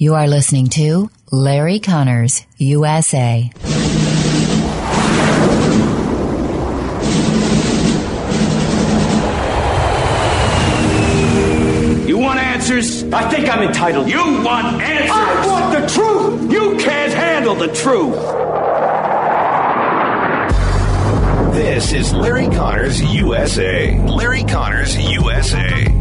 You are listening to Larry Connors, USA. You want answers? I think I'm entitled. You want answers? I want the truth! You can't handle the truth! This is Larry Connors, USA. Larry Connors, USA.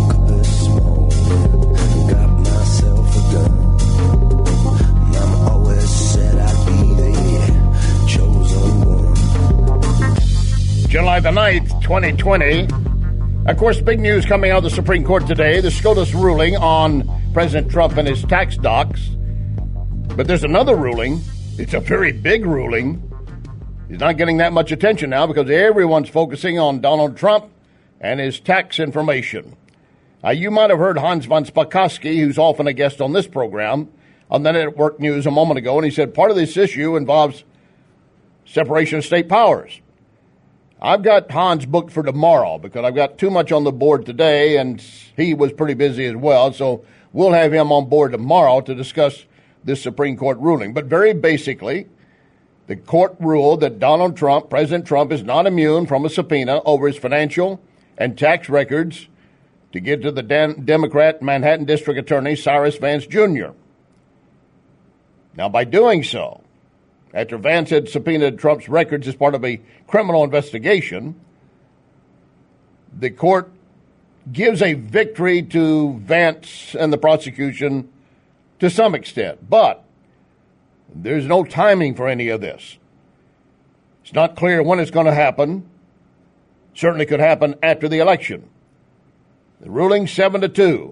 July the 9th, 2020. Of course, big news coming out of the Supreme Court today, the SCOTUS ruling on President Trump and his tax docs. But there's another ruling. It's a very big ruling. He's not getting that much attention now because everyone's focusing on Donald Trump and his tax information. You might have heard Hans von Spakovsky, who's often a guest on this program, on the Network News a moment ago, and he said part of this issue involves separation of state powers. I've got Hans booked for tomorrow because I've got too much on the board today, and he was pretty busy as well. So we'll have him on board tomorrow to discuss this Supreme Court ruling. But very basically, the court ruled that Donald Trump, President Trump, is not immune from a subpoena over his financial and tax records to get to the Democrat Manhattan District Attorney, Cyrus Vance Jr. Now, by doing so, after Vance had subpoenaed Trump's records as part of a criminal investigation, the court gives a victory to Vance and the prosecution to some extent. But there's no timing for any of this. It's not clear when it's going to happen. Certainly could happen after the election. The ruling 7-2.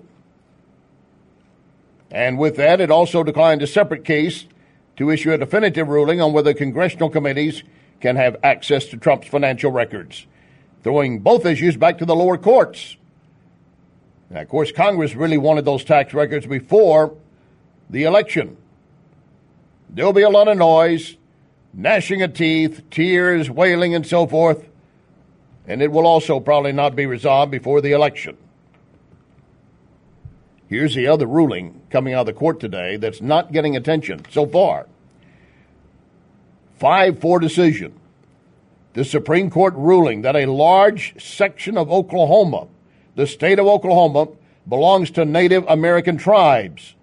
And with that, it also declined a separate case to issue a definitive ruling on whether congressional committees can have access to Trump's financial records, throwing both issues back to the lower courts. Now, of course, Congress really wanted those tax records before the election. There'll be a lot of noise, gnashing of teeth, tears, wailing, and so forth, and it will also probably not be resolved before the election. Here's the other ruling coming out of the court today that's not getting attention so far. 5-4 decision. The Supreme Court ruling that a large section of Oklahoma, the state of Oklahoma, belongs to Native American tribes.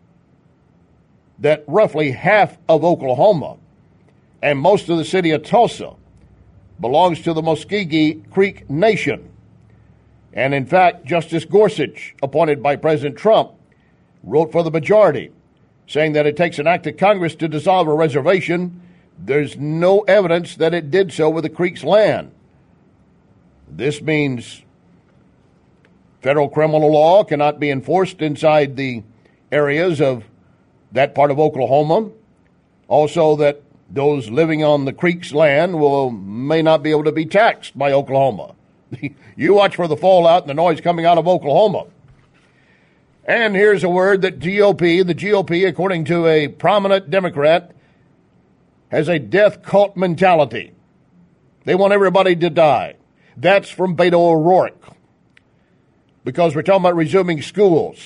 That roughly half of Oklahoma and most of the city of Tulsa belongs to the Muskogee Creek Nation. And in fact, Justice Gorsuch, appointed by President Trump, wrote for the majority, saying that it takes an act of Congress to dissolve a reservation. There's no evidence that it did so with the Creek's land. This means federal criminal law cannot be enforced inside the areas of that part of Oklahoma. Also that those living on the Creek's land may not be able to be taxed by Oklahoma. You watch for the fallout and the noise coming out of Oklahoma. And here's a word that the GOP, according to a prominent Democrat, has a death cult mentality. They want everybody to die. That's from Beto O'Rourke. Because we're talking about resuming schools.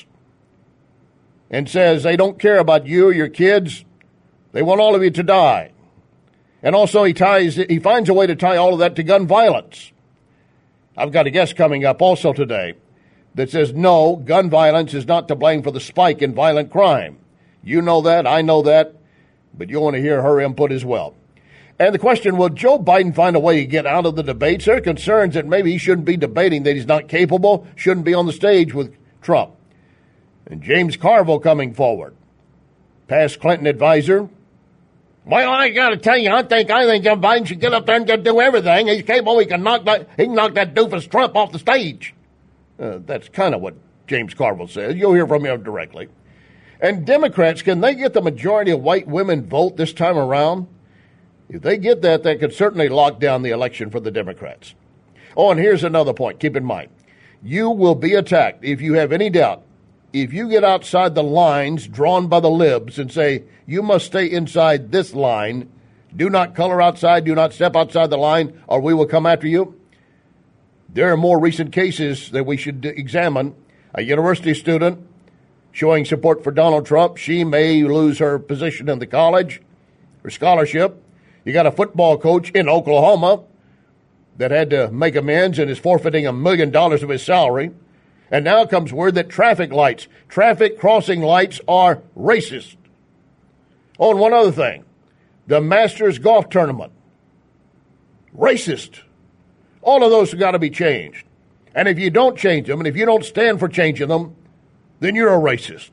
And says they don't care about you or your kids. They want all of you to die. And also he finds a way to tie all of that to gun violence. I've got a guest coming up also today that says, no, gun violence is not to blame for the spike in violent crime. You know that, I know that, but you'll want to hear her input as well. And the question, will Joe Biden find a way to get out of the debates? There are concerns that maybe he shouldn't be debating, that he's not capable, shouldn't be on the stage with Trump. And James Carville coming forward, past Clinton advisor. Well, I got to tell you, I think Joe Biden should get up there and just do everything. He's capable. He can knock that doofus Trump off the stage. That's kind of what James Carville says. You'll hear from him directly. And Democrats, can they get the majority of white women vote this time around? If they get that, they could certainly lock down the election for the Democrats. Oh, and here's another point. Keep in mind, you will be attacked if you have any doubt. If you get outside the lines drawn by the libs and say, you must stay inside this line, do not color outside, do not step outside the line, or we will come after you. There are more recent cases that we should examine. A university student showing support for Donald Trump. She may lose her position in the college, her scholarship. You got a football coach in Oklahoma that had to make amends and is forfeiting $1 million of his salary. And now comes word that traffic crossing lights are racist. Oh, and one other thing, the Masters Golf Tournament, racist. All of those have got to be changed. And if you don't change them, and if you don't stand for changing them, then you're a racist.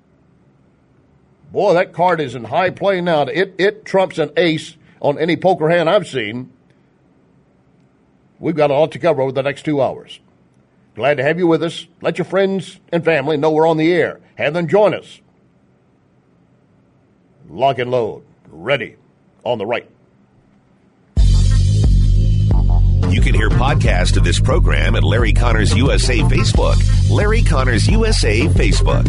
Boy, that card is in high play now. It trumps an ace on any poker hand I've seen. We've got a lot to cover over the next 2 hours. Glad to have you with us. Let your friends and family know we're on the air. Have them join us. Lock and load. Ready. On the right. You can hear podcasts of this program at Larry Connors USA Facebook. Larry Connors USA Facebook.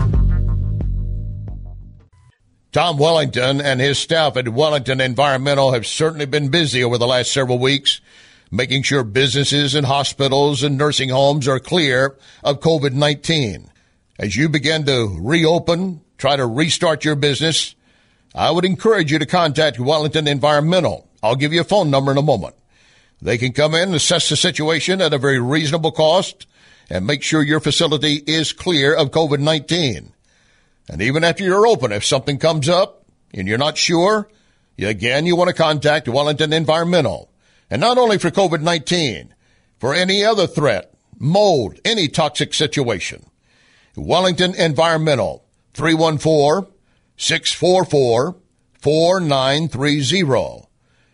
Tom Wellington and his staff at Wellington Environmental have certainly been busy over the last several weeks, making sure businesses and hospitals and nursing homes are clear of COVID-19. As you begin to reopen, try to restart your business, I would encourage you to contact Wellington Environmental. I'll give you a phone number in a moment. They can come in and assess the situation at a very reasonable cost and make sure your facility is clear of COVID-19. And even after you're open, if something comes up and you're not sure, you want to contact Wellington Environmental. And not only for COVID-19, for any other threat, mold, any toxic situation. Wellington Environmental, 314-644-4930.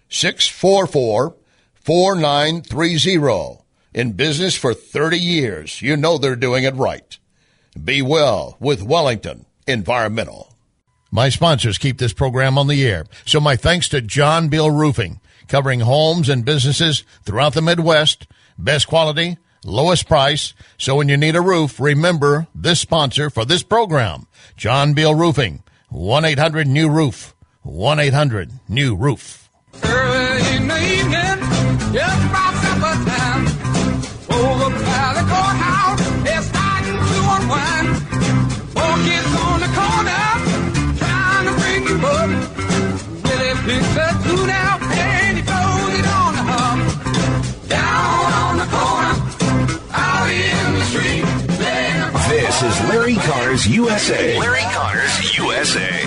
644-4930. In business for 30 years. You know they're doing it right. Be well with Wellington Environmental. My sponsors keep this program on the air. So my thanks to John Beal Roofing, covering homes and businesses throughout the Midwest. Best quality, lowest price. So when you need a roof, remember this sponsor for this program, John Beal Roofing, 1-800-NEW-ROOF, 1-800-NEW-ROOF. Early in the evening, just about supper time, over by the courthouse, they're starting to unwind. Four kids on the corner, trying to bring you up. Willie picks a tune out and he throws it on the hum. Down on the corner, out in the street. This is Larry Connors USA. Larry Connors USA.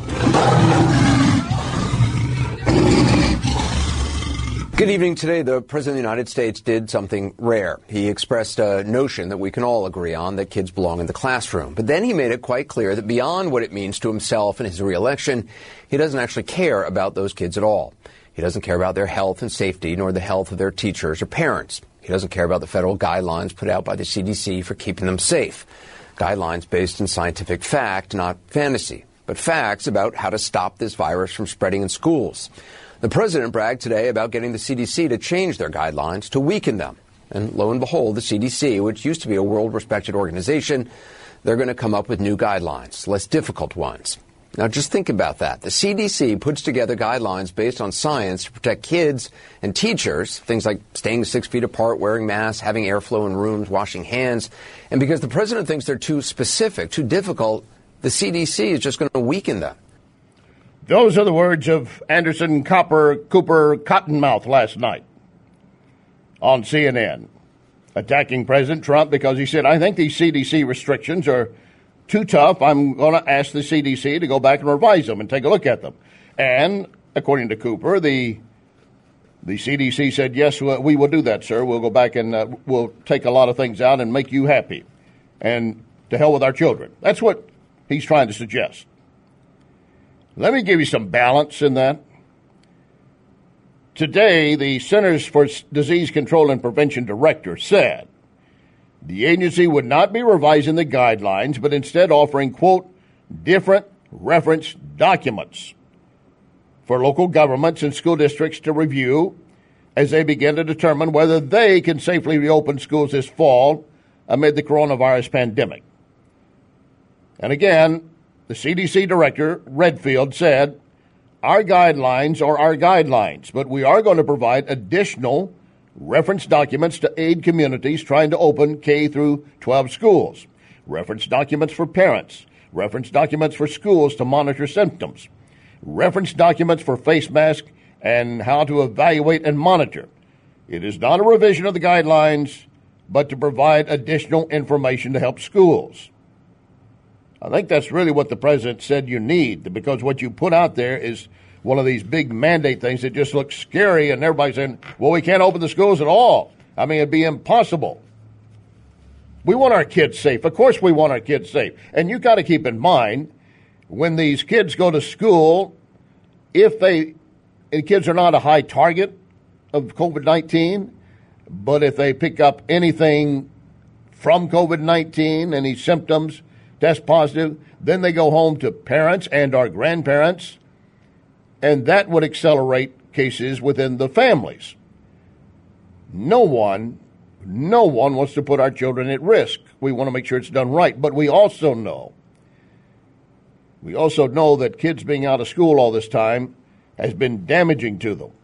Good evening. Today, the President of the United States did something rare. He expressed a notion that we can all agree on, that kids belong in the classroom. But then he made it quite clear that beyond what it means to himself and his reelection, he doesn't actually care about those kids at all. He doesn't care about their health and safety, nor the health of their teachers or parents. He doesn't care about the federal guidelines put out by the CDC for keeping them safe. Guidelines based in scientific fact, not fantasy, but facts about how to stop this virus from spreading in schools. The president bragged today about getting the CDC to change their guidelines to weaken them. And lo and behold, the CDC, which used to be a world-respected organization, they're going to come up with new guidelines, less difficult ones. Now, just think about that. The CDC puts together guidelines based on science to protect kids and teachers, things like staying 6 feet apart, wearing masks, having airflow in rooms, washing hands. And because the president thinks they're too specific, too difficult, the CDC is just going to weaken them. Those are the words of Anderson Cooper Cottonmouth last night on CNN, attacking President Trump because he said, I think these CDC restrictions are too tough. I'm going to ask the CDC to go back and revise them and take a look at them. And according to Cooper, the CDC said, yes, we will do that, sir. We'll go back and we'll take a lot of things out and make you happy. And to hell with our children. That's what he's trying to suggest. Let me give you some balance in that. Today, the Centers for Disease Control and Prevention director said the agency would not be revising the guidelines, but instead offering, quote, different reference documents for local governments and school districts to review as they begin to determine whether they can safely reopen schools this fall amid the coronavirus pandemic. And again, the CDC director, Redfield, said, our guidelines are our guidelines, but we are going to provide additional reference documents to aid communities trying to open K through 12 schools, reference documents for parents, reference documents for schools to monitor symptoms, reference documents for face masks and how to evaluate and monitor. It is not a revision of the guidelines, but to provide additional information to help schools. I think that's really what the president said you need, because what you put out there is one of these big mandate things that just looks scary, and everybody's saying, well, we can't open the schools at all. I mean, it'd be impossible. We want our kids safe. Of course we want our kids safe. And you got to keep in mind, when these kids go to school, if the kids are not a high target of COVID-19, but if they pick up anything from COVID-19, any symptoms, test positive, then they go home to parents and our grandparents, and that would accelerate cases within the families. No one wants to put our children at risk. We want to make sure it's done right. But we also know that kids being out of school all this time has been damaging to them.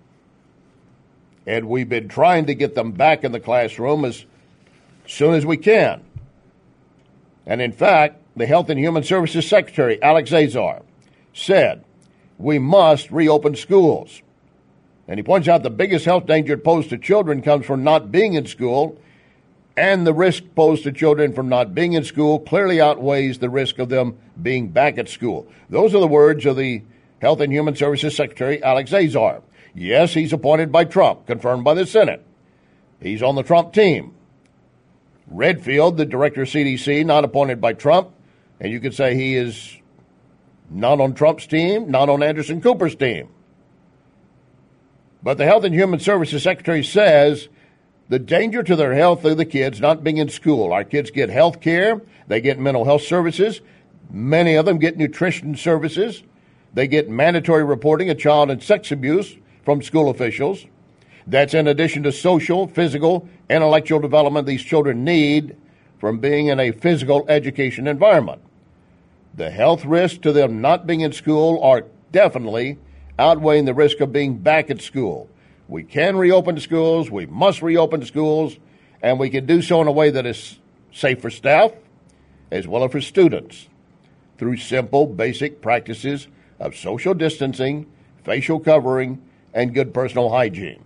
And we've been trying to get them back in the classroom as soon as we can. And in fact, the Health and Human Services Secretary, Alex Azar, said we must reopen schools. And he points out the biggest health danger posed to children comes from not being in school, and the risk posed to children from not being in school clearly outweighs the risk of them being back at school. Those are the words of the Health and Human Services Secretary, Alex Azar. Yes, he's appointed by Trump, confirmed by the Senate. He's on the Trump team. Redfield, the director of CDC, not appointed by Trump, and you could say he is not on Trump's team, not on Anderson Cooper's team. But the Health and Human Services Secretary says the danger to their health of the kids not being in school. Our kids get health care. They get mental health services. Many of them get nutrition services. They get mandatory reporting of child and sex abuse from school officials. That's in addition to social, physical, intellectual development these children need from being in a physical education environment. The health risks to them not being in school are definitely outweighing the risk of being back at school. We can reopen the schools, we must reopen the schools, and we can do so in a way that is safe for staff as well as for students through simple, basic practices of social distancing, facial covering, and good personal hygiene.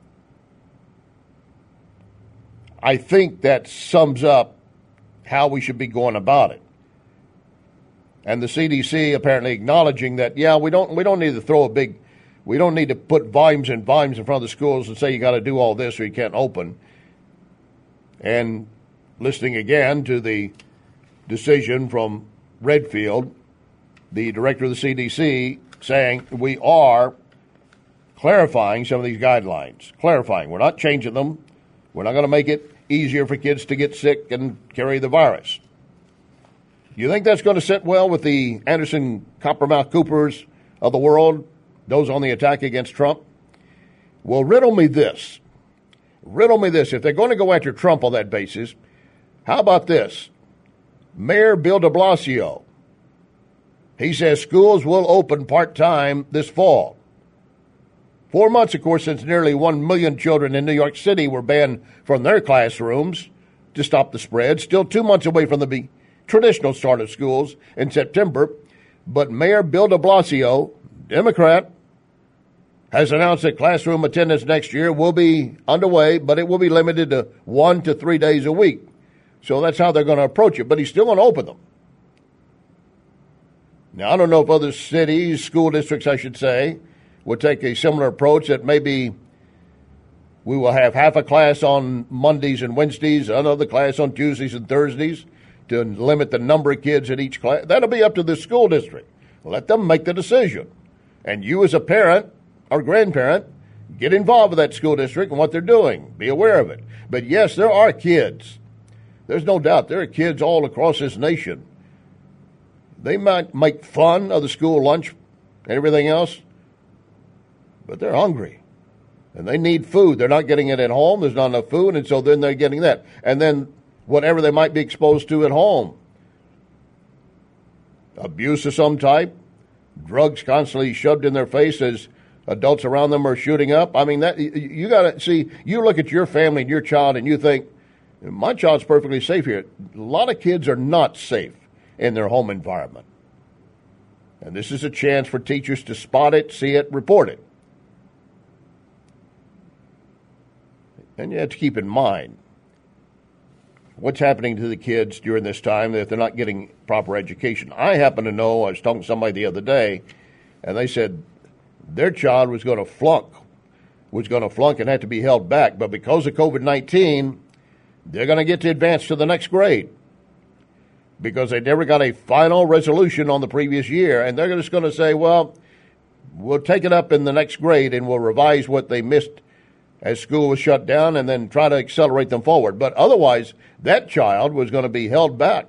I think that sums up how we should be going about it. And the CDC apparently acknowledging that, we don't need to we don't need to put volumes and volumes in front of the schools and say you got to do all this or you can't open. And listening again to the decision from Redfield, the director of the CDC, saying we are clarifying some of these guidelines. Clarifying. We're not changing them. We're not going to make it easier for kids to get sick and carry the virus. You think that's going to sit well with the Anderson Coppermouth Coopers of the world, those on the attack against Trump? Well, riddle me this. If they're going to go after Trump on that basis, how about this? Mayor Bill de Blasio, he says schools will open part-time this fall. 4 months, of course, since nearly 1 million children in New York City were banned from their classrooms to stop the spread. Still 2 months away from the traditional start of schools in September. But Mayor Bill de Blasio, Democrat, has announced that classroom attendance next year will be underway, but it will be limited to 1 to 3 days a week. So that's how they're going to approach it. But he's still going to open them. Now, I don't know if other cities, school districts, I should say, would take a similar approach that maybe we will have half a class on Mondays and Wednesdays, another class on Tuesdays and Thursdays to limit the number of kids in each class. That'll be up to the school district. Let them make the decision. And you as a parent or grandparent, get involved with that school district and what they're doing. Be aware of it. But yes, there are kids. There's no doubt there are kids all across this nation. They might make fun of the school lunch and everything else, but they're hungry. And they need food. They're not getting it at home. There's not enough food, and so then they're getting that. And then whatever they might be exposed to at home. Abuse of some type, drugs constantly shoved in their face as adults around them are shooting up. I mean, that you got to see, you look at your family and your child and you think, my child's perfectly safe here. A lot of kids are not safe. in their home environment. And this is a chance for teachers to spot it, see it, report it. And you have to keep in mind what's happening to the kids during this time if they're not getting proper education. I happen to know, I was talking to somebody the other day, and they said their child was going to flunk and had to be held back. But because of COVID-19, they're going to get to advance to the next grade because they never got a final resolution on the previous year. And they're just going to say, well, we'll take it up in the next grade and we'll revise what they missed as school was shut down and then try to accelerate them forward. But otherwise, that child was going to be held back.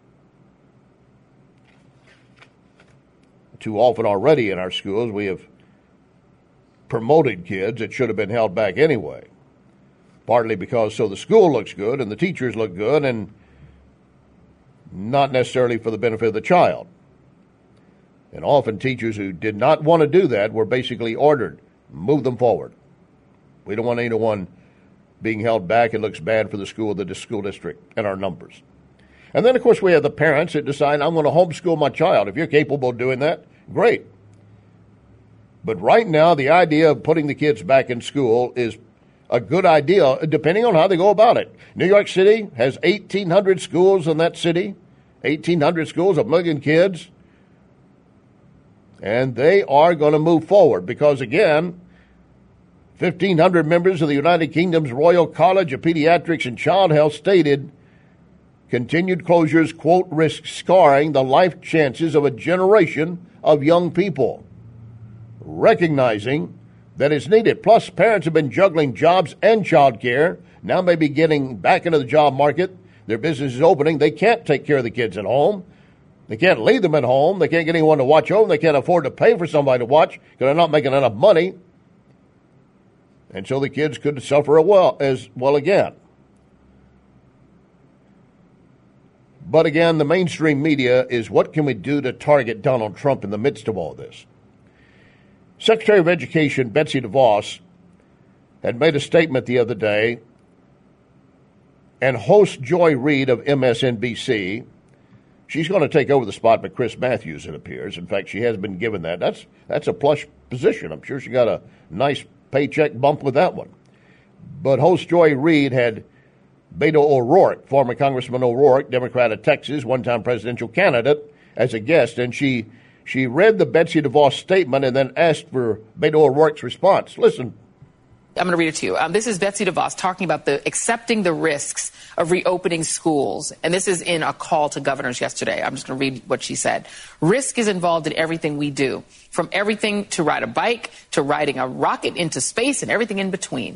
Too often already in our schools, we have promoted kids that should have been held back anyway, partly because so the school looks good and the teachers look good and not necessarily for the benefit of the child. And often teachers who did not want to do that were basically ordered, move them forward. We don't want anyone being held back. It looks bad for the school district, and our numbers. And then, of course, we have the parents that decide, I'm going to homeschool my child. If you're capable of doing that, great. But right now, the idea of putting the kids back in school is a good idea, depending on how they go about it. New York City has 1,800 schools in that city, 1,800 schools, 1 million kids. And they are going to move forward because, again, 1,500 members of the United Kingdom's Royal College of Pediatrics and Child Health stated continued closures, quote, risk scarring the life chances of a generation of young people, recognizing that it's needed. Plus, parents have been juggling jobs and child care, now maybe getting back into the job market. Their business is opening. They can't take care of the kids at home. They can't leave them at home. They can't get anyone to watch over them. They can't afford to pay for somebody to watch because they're not making enough money. And so the kids could suffer as well again. But again, the mainstream media is what can we do to target Donald Trump in the midst of all this? Secretary of Education Betsy DeVos had made a statement the other day, and host Joy Reid of MSNBC, she's going to take over the spot by Chris Matthews, it appears. In fact, she has been given that. That's a plush position. I'm sure she got a nice paycheck bump with that one. But host Joy Reid had Beto O'Rourke, former Congressman O'Rourke, Democrat of Texas, one-time presidential candidate, as a guest. And she read the Betsy DeVos statement and then asked for Beto O'Rourke's response. Listen. I'm going to read it to you. This is Betsy DeVos talking about accepting the risks of reopening schools. And this is in a call to governors yesterday. I'm just going to read what she said. Risk is involved in everything we do, from everything to ride a bike to riding a rocket into space and everything in between.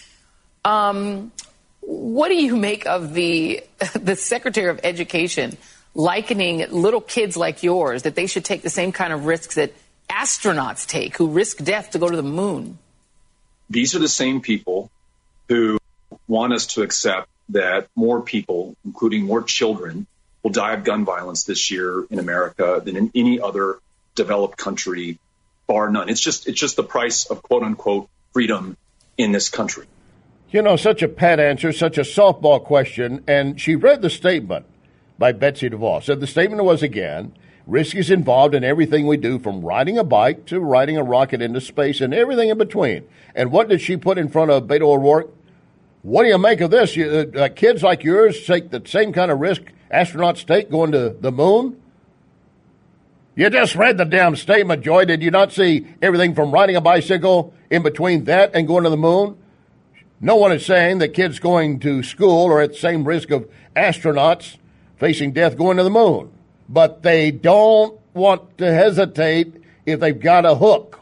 What do you make of the Secretary of Education likening little kids like yours, that they should take the same kind of risks that astronauts take, who risk death to go to the moon? These are the same people who want us to accept that more people, including more children, will die of gun violence this year in America than in any other developed country, bar none. It's just the price of, quote unquote, freedom in this country. You know, such a pat answer, such a softball question. And she read the statement by Betsy DeVos. Said the statement was, again, risk is involved in everything we do, from riding a bike to riding a rocket into space and everything in between. And what did she put in front of Beto O'Rourke? What do you make of this? Kids like yours take the same kind of risk astronauts take going to the moon? You just read the damn statement, Joy. Did you not see everything from riding a bicycle in between that and going to the moon? No one is saying that kids going to school are at the same risk of astronauts facing death going to the moon. But they don't want to hesitate if they've got a hook.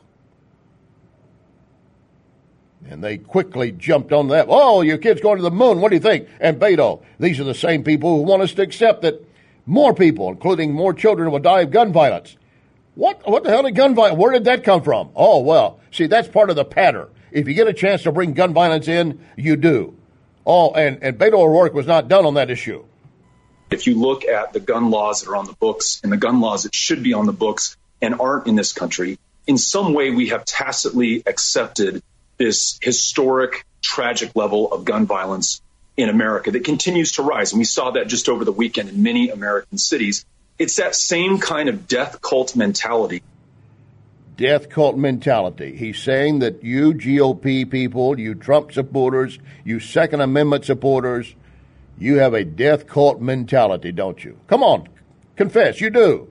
And they quickly jumped on that. Oh, your kid's going to the moon. What do you think? And Beto, these are the same people who want us to accept that more people, including more children, will die of gun violence. What the hell did gun violence? Where did that come from? Oh, well, see, that's part of the pattern. If you get a chance to bring gun violence in, you do. Oh, and Beto O'Rourke was not done on that issue. If you look at the gun laws that are on the books and the gun laws that should be on the books and aren't in this country, in some way we have tacitly accepted this historic, tragic level of gun violence in America that continues to rise. And we saw that just over the weekend in many American cities. it's that same kind of death cult mentality. Death cult mentality. He's saying that you GOP people, you Trump supporters, you Second Amendment supporters, you have a death cult mentality, don't you? Come on, confess, you do.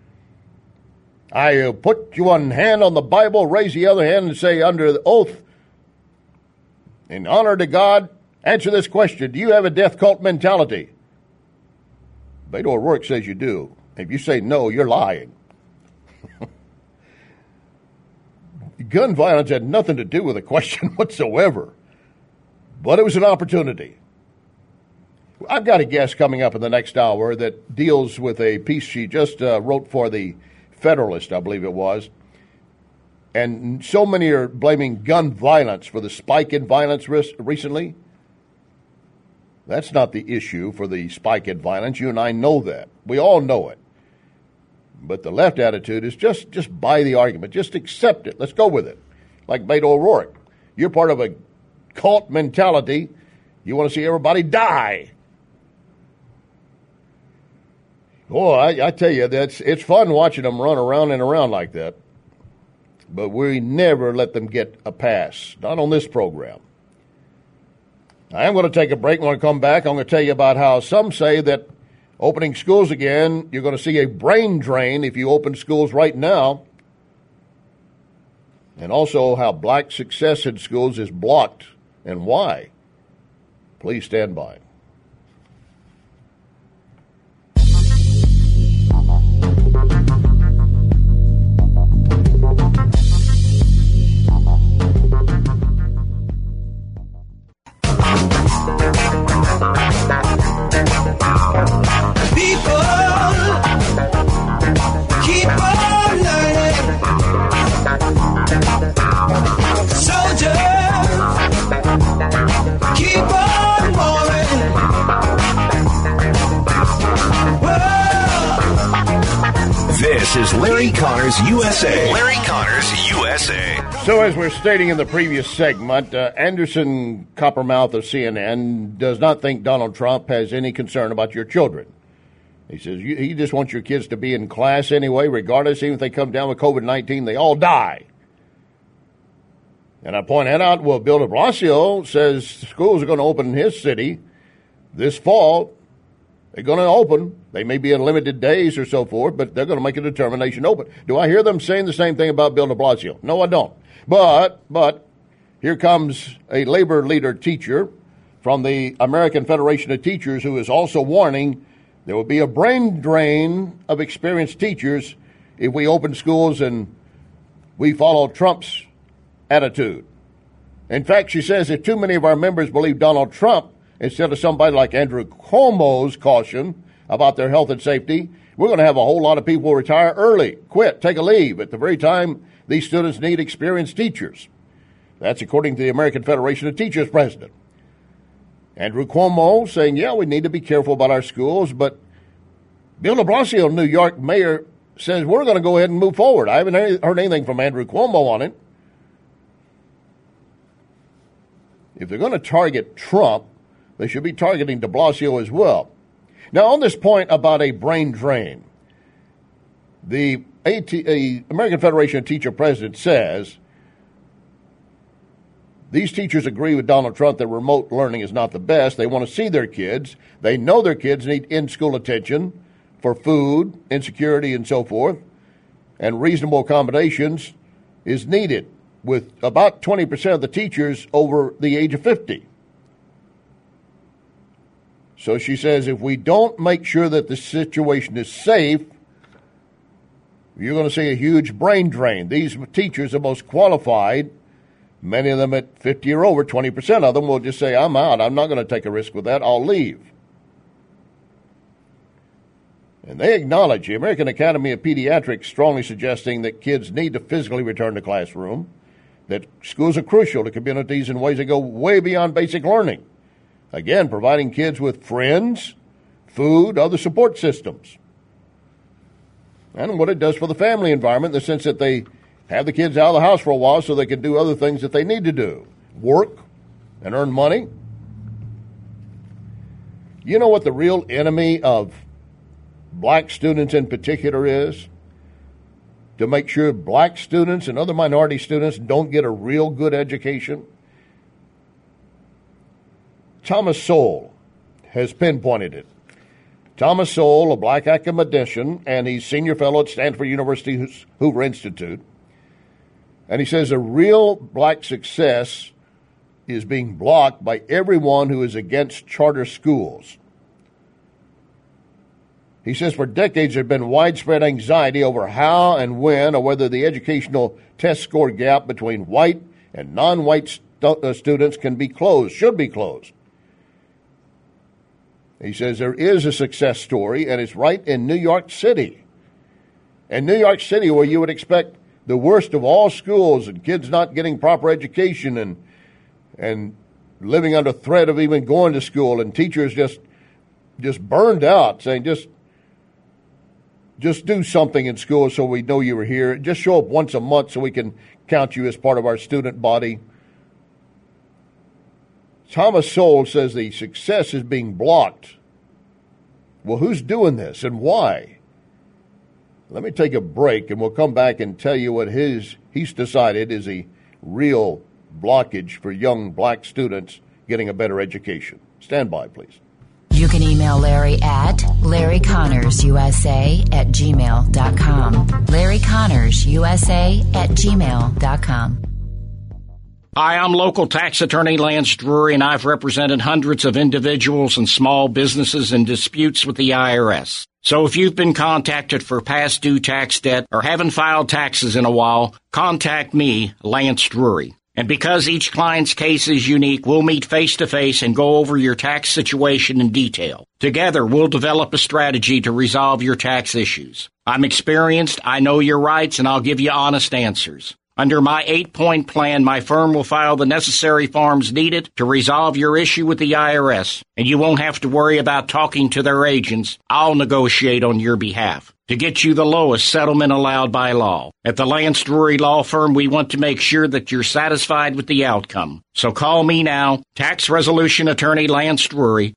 I put you one hand on the Bible, raise the other hand, and say under the oath, in honor to God, answer this question. Do you have a death cult mentality? Beto O'Rourke says you do. If you say no, you're lying. Gun violence had nothing to do with the question whatsoever, but it was an opportunity. I've got a guest coming up in the next hour that deals with a piece she just wrote for the Federalist, I believe it was. And so many are blaming gun violence for the spike in violence recently. That's not the issue for the spike in violence. You and I know that. We all know it. But the left attitude is just buy the argument. Just accept it. Let's go with it. Like Beto O'Rourke. You're part of a cult mentality. You want to see everybody die. Oh, I tell you, it's fun watching them run around and around like that. But we never let them get a pass. Not on this program. I am going to take a break. When I come back, I'm going to tell you about how some say that opening schools again, you're going to see a brain drain if you open schools right now. And also how black success in schools is blocked and why. Please stand by. This is Larry Connors USA. Larry Connors USA. So as we're stating in the previous segment, Anderson Coppermouth of CNN does not think Donald Trump has any concern about your children. He says he just wants your kids to be in class anyway, regardless, even if they come down with COVID-19, they all die. And I point that out, well, Bill de Blasio says schools are going to open in his city this fall. They're going to open. They may be in limited days or so forth, but they're going to make a determination open. Do I hear them saying the same thing about Bill de Blasio? No, I don't. But here comes a labor leader teacher from the American Federation of Teachers who is also warning there will be a brain drain of experienced teachers if we open schools and we follow Trump's attitude. In fact, she says if too many of our members believe Donald Trump instead of somebody like Andrew Cuomo's caution about their health and safety, we're going to have a whole lot of people retire early, quit, take a leave at the very time these students need experienced teachers. That's according to the American Federation of Teachers president. Andrew Cuomo saying, yeah, we need to be careful about our schools, but Bill de Blasio, New York mayor, says we're going to go ahead and move forward. I haven't heard anything from Andrew Cuomo on it. If they're going to target Trump, they should be targeting de Blasio as well. Now, on this point about a brain drain, the American Federation of Teacher president says these teachers agree with Donald Trump that remote learning is not the best. They want to see their kids. They know their kids need in-school attention for food, insecurity, and so forth, and reasonable accommodations is needed, with about 20% of the teachers over the age of 50. So she says if we don't make sure that the situation is safe, you're going to see a huge brain drain. These teachers are most qualified, many of them at 50 or over, 20% of them will just say, I'm out. I'm not going to take a risk with that. I'll leave. And they acknowledge the American Academy of Pediatrics strongly suggesting that kids need to physically return to classroom, that schools are crucial to communities in ways that go way beyond basic learning. Again, providing kids with friends, food, other support systems. And what it does for the family environment in the sense that they have the kids out of the house for a while so they can do other things that they need to do. Work and earn money. You know what the real enemy of black students in particular is to make sure black students and other minority students don't get a real good education? Thomas Sowell has pinpointed it. Thomas Sowell, a black academician, and he's senior fellow at Stanford University's Hoover Institute. And he says a real black success is being blocked by everyone who is against charter schools. He says for decades there has been widespread anxiety over how and when or whether the educational test score gap between white and non-white students can be closed, should be closed. He says there is a success story, and it's right in New York City. In New York City, where you would expect the worst of all schools and kids not getting proper education and living under threat of even going to school, and teachers just burned out, saying just do something in school so we know you were here. Just show up once a month so we can count you as part of our student body. Thomas Sowell says the success is being blocked. Well, who's doing this and why? Let me take a break, and we'll come back and tell you what he's decided is a real blockage for young black students getting a better education. Stand by, please. You can email Larry at LarryConnorsUSA@gmail.com. LarryConnorsUSA@gmail.com. Hi, I'm local tax attorney Lance Drury, and I've represented hundreds of individuals and small businesses in disputes with the IRS. So if you've been contacted for past due tax debt or haven't filed taxes in a while, contact me, Lance Drury. And because each client's case is unique, we'll meet face-to-face and go over your tax situation in detail. Together, we'll develop a strategy to resolve your tax issues. I'm experienced, I know your rights, and I'll give you honest answers. Under my 8-point plan, my firm will file the necessary forms needed to resolve your issue with the IRS, and you won't have to worry about talking to their agents. I'll negotiate on your behalf to get you the lowest settlement allowed by law. At the Lance Drury Law Firm, we want to make sure that you're satisfied with the outcome. So call me now, Tax Resolution Attorney Lance Drury,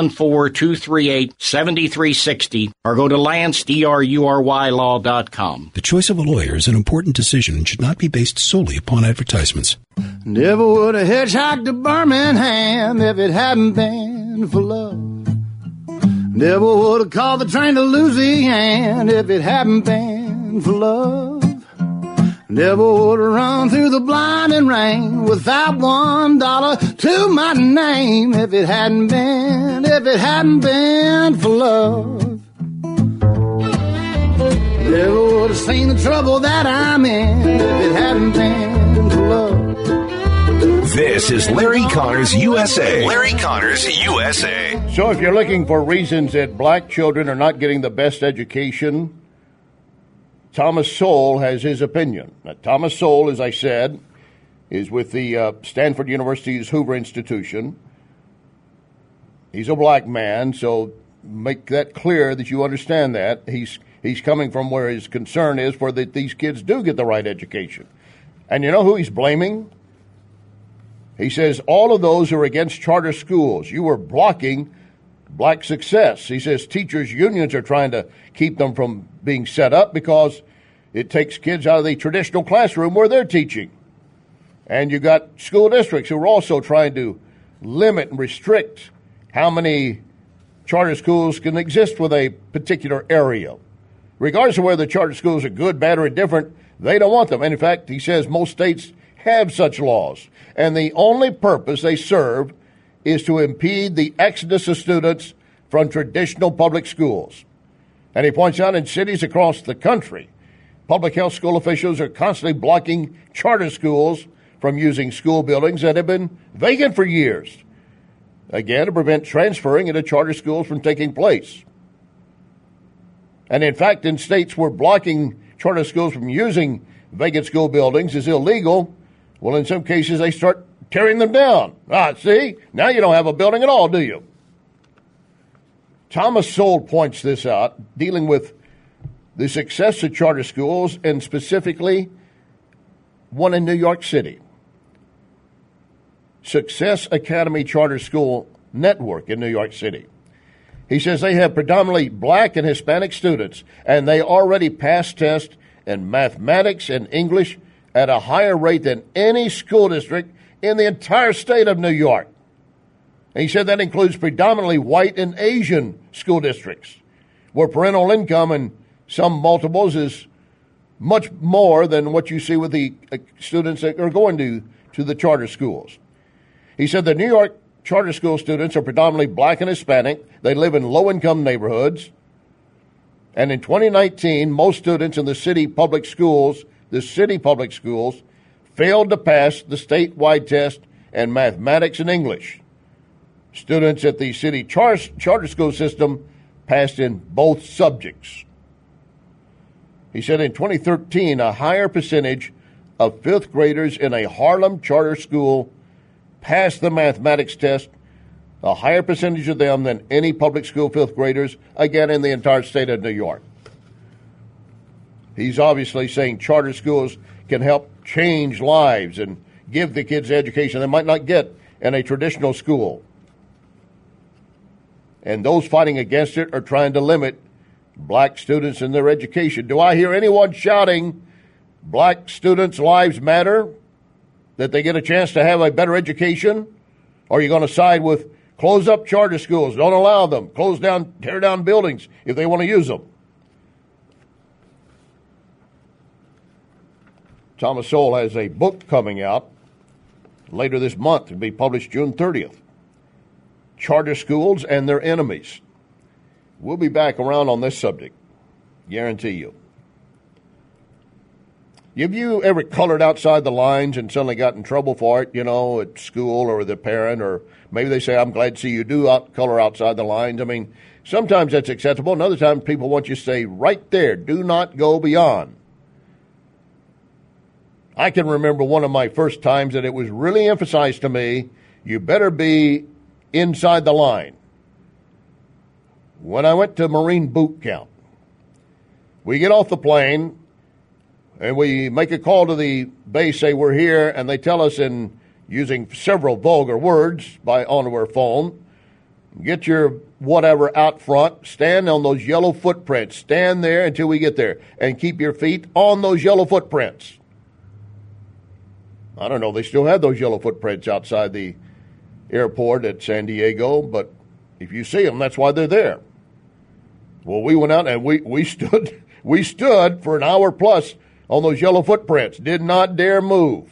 314-238-7360, or go to LanceDruryLaw.com. The choice of a lawyer is an important decision and should not be based solely upon advertisements. Never would have hitchhiked to Birmingham if it hadn't been for love. Never would have called the train to Louisiana if it hadn't been for love. Never would have run through the blinding rain without $1 to my name if it hadn't been for love. Never would have seen the trouble that I'm in if it hadn't been for love. This is Larry Connors USA. Larry Connors USA. So if you're looking for reasons that black children are not getting the best education, Thomas Sowell has his opinion. Now, Thomas Sowell, as I said, is with the Stanford University's Hoover Institution. He's a black man, so make that clear that you understand that. He's coming from where his concern is for that these kids do get the right education. And you know who he's blaming? He says, all of those who are against charter schools, you are blocking black success. He says teachers' unions are trying to keep them from being set up because it takes kids out of the traditional classroom where they're teaching. And you got school districts who are also trying to limit and restrict how many charter schools can exist with a particular area. Regardless of whether the charter schools are good, bad, or indifferent, they don't want them. And in fact, he says most states have such laws. And the only purpose they serve is to impede the exodus of students from traditional public schools. And he points out in cities across the country, public health school officials are constantly blocking charter schools from using school buildings that have been vacant for years, again, to prevent transferring into charter schools from taking place. And in fact, in states where blocking charter schools from using vacant school buildings is illegal, well, in some cases, they start tearing them down. See? Now you don't have a building at all, do you? Thomas Sowell points this out, dealing with the success of charter schools, and specifically one in New York City. Success Academy Charter School Network in New York City. He says they have predominantly black and Hispanic students, and they already pass tests in mathematics and English at a higher rate than any school district in the entire state of New York. And he said that includes predominantly white and Asian school districts, where parental income in some multiples is much more than what you see with the students that are going to the charter schools. He said the New York charter school students are predominantly black and Hispanic. They live in low-income neighborhoods. And in 2019, most students in the city public schools failed to pass the statewide test in mathematics and English. Students at the city charter school system passed in both subjects. He said in 2013, a higher percentage of fifth graders in a Harlem charter school passed the mathematics test, a higher percentage of them than any public school fifth graders, again, in the entire state of New York. He's obviously saying charter schools can help change lives and give the kids the education they might not get in a traditional school. And those fighting against it are trying to limit black students in their education. Do I hear anyone shouting, black students' lives matter, that they get a chance to have a better education? Or are you going to side with close up charter schools, don't allow them, tear down buildings if they want to use them? Thomas Sowell has a book coming out later this month. It'll be published June 30th. Charter schools and their enemies. We'll be back around on this subject, guarantee you. Have you ever colored outside the lines and suddenly got in trouble for it, at school or the parent, or maybe they say, I'm glad to see you do color outside the lines. I mean, sometimes that's acceptable, and other times people want you to stay right there. Do not go beyond. I can remember one of my first times that it was really emphasized to me, you better be inside the line. When I went to Marine boot camp, we get off the plane and we make a call to the base, say we're here, and they tell us in using several vulgar words onto our phone, get your whatever out front, stand on those yellow footprints, stand there until we get there, and keep your feet on those yellow footprints. I don't know, they still have those yellow footprints outside the airport at San Diego, but if you see them, that's why they're there. Well, we went out and we stood for an hour plus on those yellow footprints, did not dare move.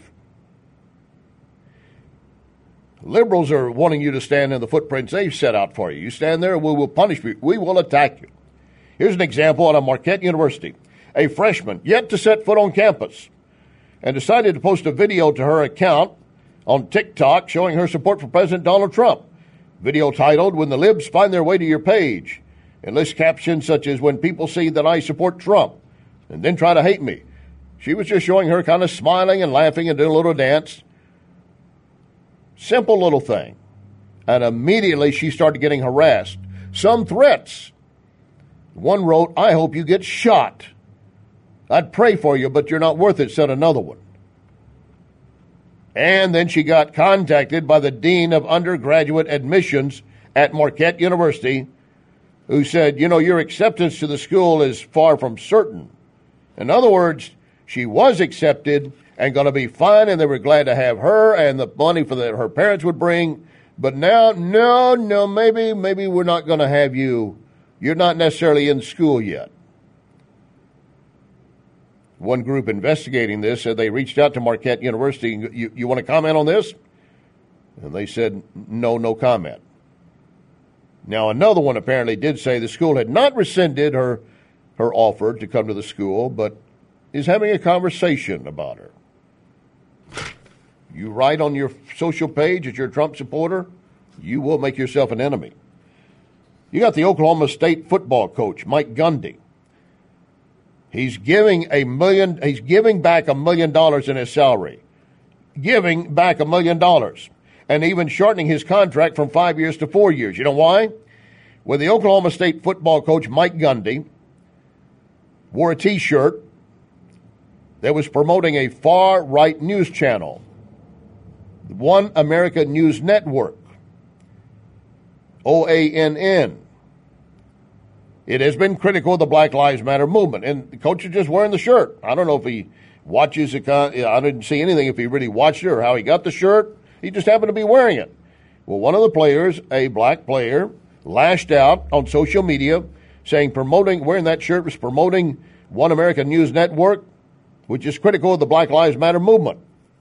Liberals are wanting you to stand in the footprints they've set out for you. You stand there, we will punish you. We will attack you. Here's an example out of Marquette University. A freshman yet to set foot on campus and decided to post a video to her account on TikTok showing her support for President Donald Trump. Video titled, When the Libs Find Their Way to Your Page, and lists captions such as, when people see that I support Trump and then try to hate me. She was just showing her kind of smiling and laughing and doing a little dance. Simple little thing. And immediately she started getting harassed. Some threats. One wrote, I hope you get shot. I'd pray for you, but you're not worth it, said another one. And then she got contacted by the Dean of Undergraduate Admissions at Marquette University, who said, your acceptance to the school is far from certain. In other words, she was accepted and going to be fine, and they were glad to have her and the money her parents would bring. But now, no, maybe we're not going to have you. You're not necessarily in school yet. One group investigating this said they reached out to Marquette University. You want to comment on this? And they said, no comment. Now, another one apparently did say the school had not rescinded her offer to come to the school, but is having a conversation about her. You write on your social page that you're a Trump supporter, you will make yourself an enemy. You got the Oklahoma State football coach, Mike Gundy. He's giving back $1 million in his salary. Giving back $1 million. And even shortening his contract from 5 years to 4 years. You know why? When the Oklahoma State football coach, Mike Gundy, wore a T-shirt that was promoting a far-right news channel, One America News Network, OANN. it has been critical of the Black Lives Matter movement. And the coach is just wearing the shirt. I don't know if he watches it. I didn't see anything if he really watched it or how he got the shirt. He just happened to be wearing it. Well, one of the players, a black player, lashed out on social media saying wearing that shirt was promoting One America News Network, which is critical of the Black Lives Matter movement.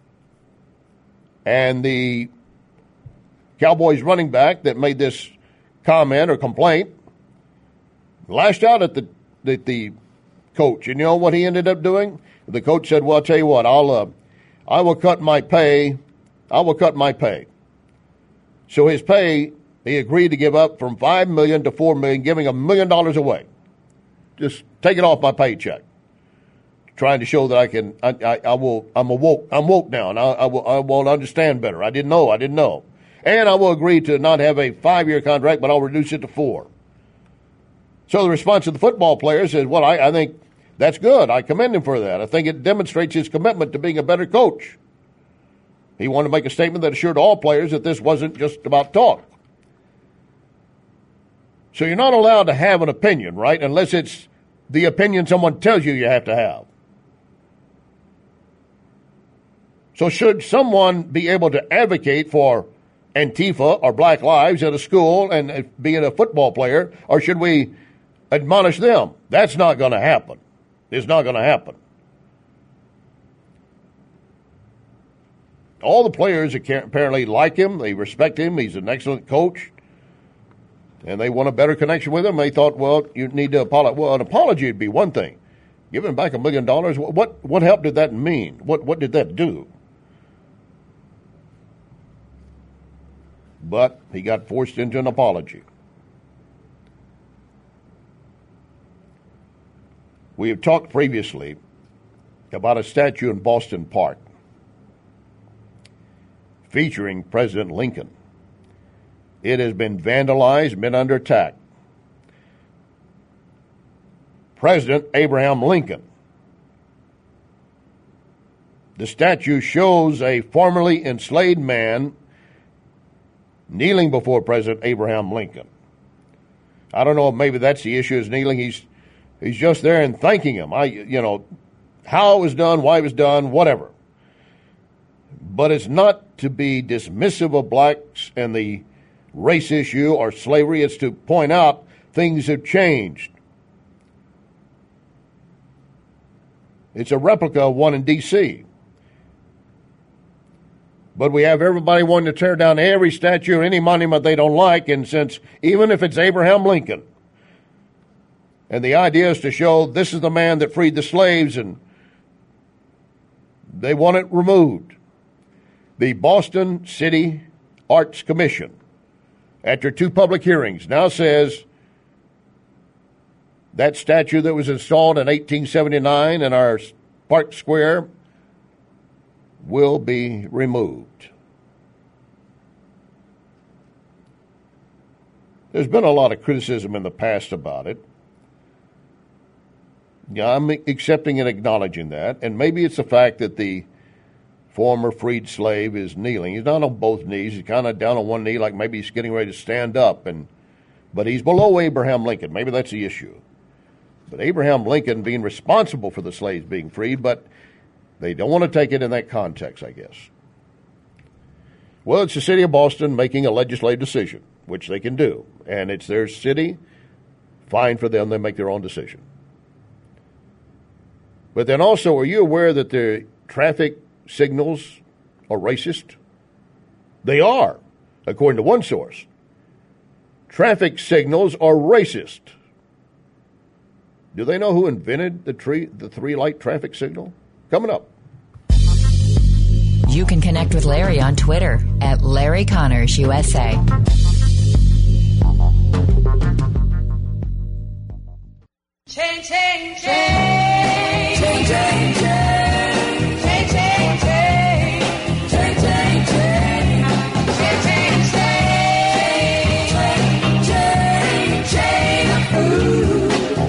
And the Cowboys running back that made this comment or complaint lashed out at the coach. And you know what he ended up doing? The coach said, well, I'll tell you what, I will cut my pay. I will cut my pay. So his pay, he agreed to give up from $5 million to $4 million, giving $1 million away. Just take it off my paycheck. Trying to show that I'm woke now, and I will understand better. I didn't know. And I will agree to not have a 5-year contract, but I'll reduce it to 4. So the response of the football players is, well, I think that's good. I commend him for that. I think it demonstrates his commitment to being a better coach. He wanted to make a statement that assured all players that this wasn't just about talk. So you're not allowed to have an opinion, right, unless it's the opinion someone tells you have to have. So should someone be able to advocate for Antifa or Black Lives at a school and being a football player, or should we admonish them? That's not going to happen. It's not going to happen. All the players apparently like him. They respect him. He's an excellent coach. And they want a better connection with him. They thought, well, you need to apologize. Well, an apology would be one thing. Giving back $1 million, what help did that mean? What did that do? But he got forced into an apology. We have talked previously about a statue in Boston Park featuring President Lincoln. It has been vandalized, been under attack. President Abraham Lincoln. The statue shows a formerly enslaved man kneeling before President Abraham Lincoln. I don't know if maybe that's the issue is kneeling. He's just there and thanking him. How it was done, why it was done, whatever. But it's not to be dismissive of blacks and the race issue or slavery. It's to point out things have changed. It's a replica of one in D.C. But we have everybody wanting to tear down every statue or any monument they don't like, and since even if it's Abraham Lincoln, and the idea is to show this is the man that freed the slaves, and they want it removed. The Boston City Arts Commission, after 2 public hearings, now says that statue that was installed in 1879 in our Park Square will be removed. There's been a lot of criticism in the past about it. Yeah, I'm accepting and acknowledging that. And maybe it's the fact that the former freed slave is kneeling. He's not on both knees. He's kind of down on one knee like maybe he's getting ready to stand up. But he's below Abraham Lincoln. Maybe that's the issue. But Abraham Lincoln being responsible for the slaves being freed, but they don't want to take it in that context, I guess. Well, it's the city of Boston making a legislative decision, which they can do. And it's their city. Fine for them. They make their own decision. But then also, are you aware that the traffic signals are racist? They are, according to one source. Traffic signals are racist. Do they know who invented the 3-light traffic signal? Coming up. You can connect with Larry on Twitter at Larry Connors USA. Change, change, change, change, change, change, change, change, change, change, change, change, change, change, change.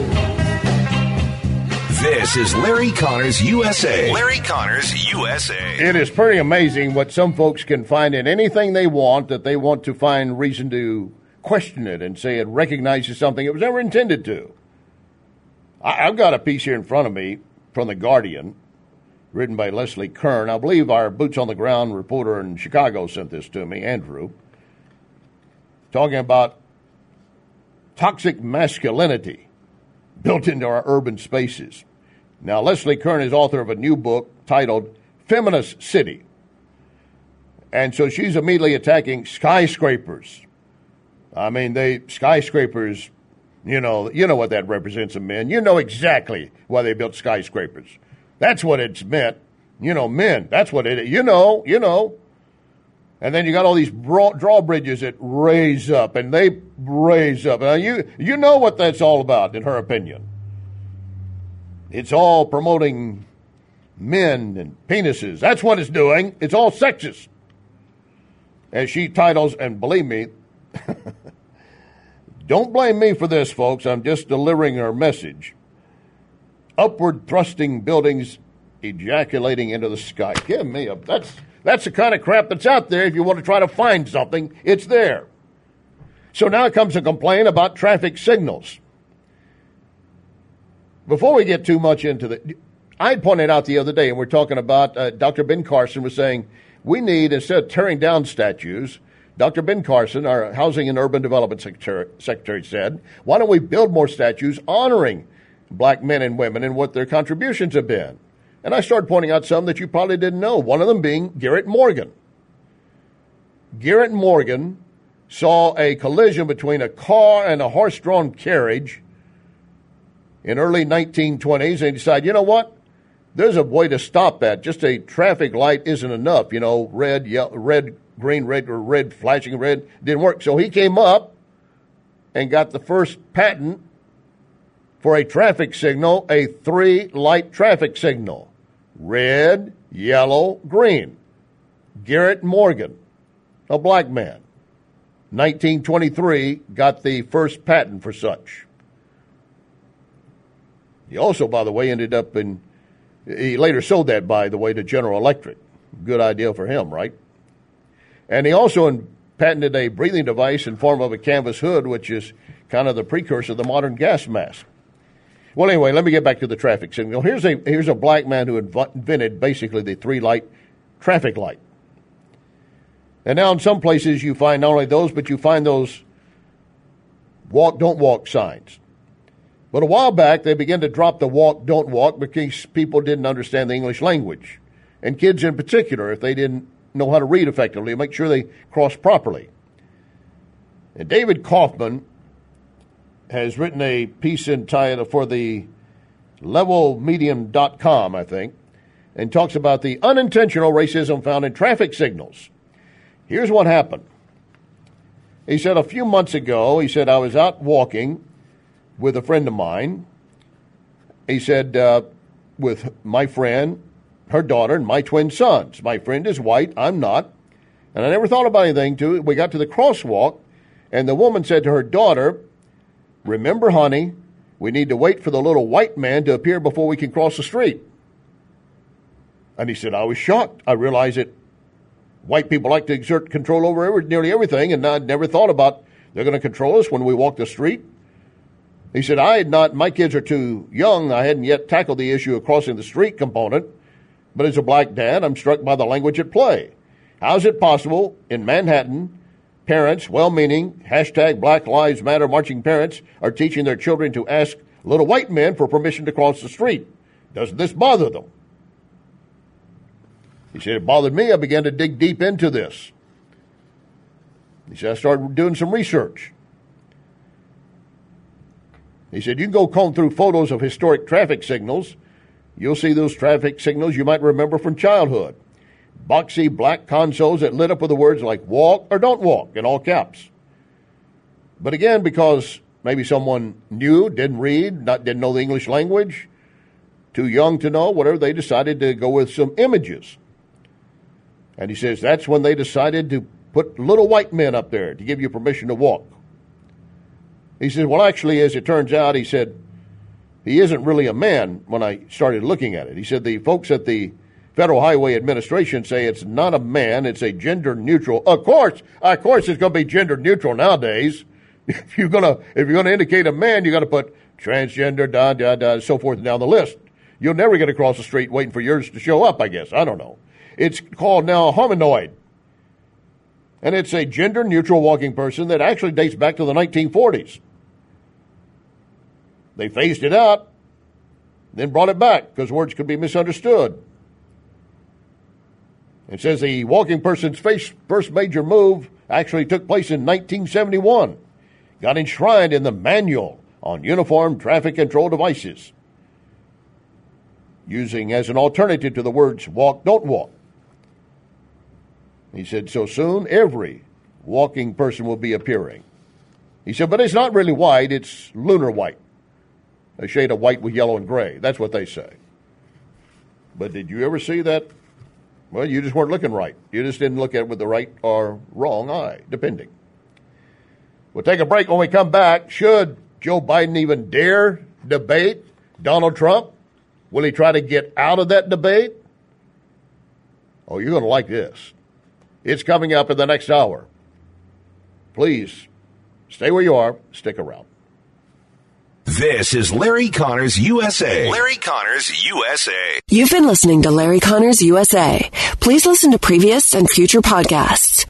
This is Larry Connors USA. Larry Connors USA. It is pretty amazing what some folks can find in anything they want that they want to find reason to question it and say it recognizes something it was never intended to. I've got a piece here in front of me from The Guardian, written by Leslie Kern. I believe our boots-on-the-ground reporter in Chicago sent this to me, Andrew, talking about toxic masculinity built into our urban spaces. Now, Leslie Kern is author of a new book titled Feminist City. And so she's immediately attacking skyscrapers. I mean, skyscrapers, you know what that represents in men. You know exactly why they built skyscrapers. That's what it's meant. Men, that's what it is. You know. And then you got all these drawbridges that raise up, and they raise up. Now, you know what that's all about, in her opinion. It's all promoting men and penises. That's what it's doing. It's all sexist. As she titles, and believe me, don't blame me for this, folks. I'm just delivering her message. Upward thrusting buildings ejaculating into the sky. Give me a... That's the kind of crap that's out there. If you want to try to find something, it's there. So now comes a complaint about traffic signals. Before we get too much into I pointed out the other day, and we're talking about, Dr. Ben Carson was saying, we need, instead of tearing down statues, Dr. Ben Carson, our Housing and Urban Development Secretary, said, why don't we build more statues honoring black men and women and what their contributions have been? And I started pointing out some that you probably didn't know, one of them being Garrett Morgan. Garrett Morgan saw a collision between a car and a horse-drawn carriage in early 1920s, and he decided, you know what? There's a way to stop that. Just a traffic light isn't enough. Red, yellow, red, green, red, or red, flashing red didn't work. So he came up and got the first patent for a traffic signal, a 3-light traffic signal. Red, yellow, green. Garrett Morgan, a black man. 1923, got the first patent for such. He also, by the way, he later sold that, by the way, to General Electric. Good idea for him, right? And he also patented a breathing device in form of a canvas hood, which is kind of the precursor of the modern gas mask. Well, anyway, let me get back to the traffic signal. Here's a black man who invented basically the 3-light traffic light. And now in some places you find not only those, but you find those walk, don't walk signs. But a while back, they began to drop the walk, don't walk because people didn't understand the English language. And kids in particular, if they didn't know how to read effectively, make sure they cross properly. And David Kaufman has written a piece entitled for the levelmedium.com, I think, and talks about the unintentional racism found in traffic signals. Here's what happened. He said a few months ago, I was out walking with a friend of mine. He said, with my friend, her daughter, and my twin sons. My friend is white, I'm not. And I never thought about anything to it. We got to the crosswalk, and the woman said to her daughter, remember, honey, we need to wait for the little white man to appear before we can cross the street. And he said, I was shocked. I realized that white people like to exert control over nearly everything, and I never thought about they're going to control us when we walk the street. He said, my kids are too young. I hadn't yet tackled the issue of crossing the street component, but as a black dad, I'm struck by the language at play. How is it possible in Manhattan, parents, well-meaning, #Black Lives Matter marching parents, are teaching their children to ask little white men for permission to cross the street? Doesn't this bother them? He said, it bothered me. I began to dig deep into this. He said, I started doing some research. He said, you can go comb through photos of historic traffic signals. You'll see those traffic signals you might remember from childhood. Boxy black consoles that lit up with the words like walk or don't walk in all caps. But again, because maybe someone new, didn't read, didn't know the English language, too young to know, whatever, they decided to go with some images. And he says that's when they decided to put little white men up there to give you permission to walk. He says, well, actually, as it turns out, he said, he isn't really a man when I started looking at it. He said the folks at the Federal Highway Administration say it's not a man, it's a gender neutral. Of course it's going to be gender neutral nowadays. If you're gonna indicate a man, you got to put transgender, so forth down the list. You'll never get across the street waiting for yours to show up, I guess. I don't know. It's called now a hominoid. And it's a gender-neutral walking person that actually dates back to the 1940s. They phased it out, then brought it back because words could be misunderstood. It says the walking person's first major move actually took place in 1971. Got enshrined in the Manual on Uniform Traffic Control Devices, using as an alternative to the words walk, don't walk. He said, so soon every walking person will be appearing. He said, but it's not really white, it's lunar white. A shade of white with yellow and gray. That's what they say. But did you ever see that? Well, you just weren't looking right. You just didn't look at it with the right or wrong eye, depending. We'll take a break. When we come back, should Joe Biden even dare debate Donald Trump? Will he try to get out of that debate? Oh, you're going to like this. It's coming up in the next hour. Please, stay where you are. Stick around. This is Larry Connors USA. Larry Connors USA. You've been listening to Larry Connors USA. Please listen to previous and future podcasts